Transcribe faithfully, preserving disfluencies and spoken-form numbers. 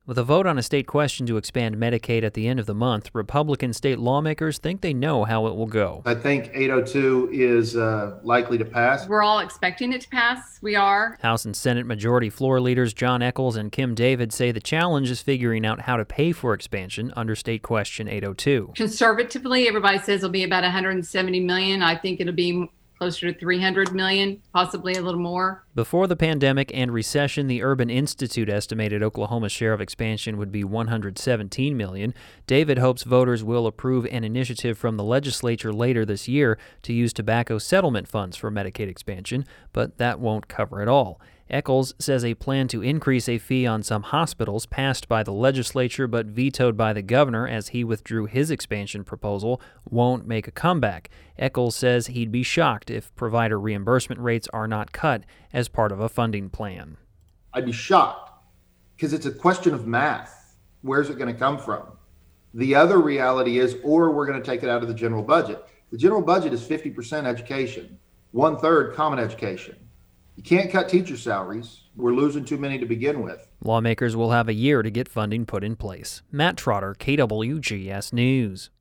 With a vote on a state question to expand Medicaid at the end of the month, Republican state lawmakers think they know how it will go. I think eight oh two is uh, likely to pass. We're all expecting it to pass. We are. House and Senate Majority Floor Leaders John Echols and Kim David say the challenge is figuring out how to pay for expansion under State Question eight oh two. Conservatively, everybody says it'll be about one hundred seventy million dollars. I think it'll be closer to three hundred million dollars, possibly a little more. Before the pandemic and recession, the Urban Institute estimated Oklahoma's share of expansion would be one hundred seventeen million dollars. David hopes voters will approve an initiative from the legislature later this year to use tobacco settlement funds for Medicaid expansion, but that won't cover it all. Echols says a plan to increase a fee on some hospitals passed by the legislature but vetoed by the governor as he withdrew his expansion proposal won't make a comeback. Echols says he'd be shocked if provider reimbursement rates are not cut as part of a funding plan. I'd be shocked because it's a question of math. Where's it going to come from? The other reality is, or we're going to take it out of the general budget. The general budget is fifty percent education, one third common education. You can't cut teacher salaries. We're losing too many to begin with. Lawmakers will have a year to get funding put in place. Matt Trotter, K W G S News.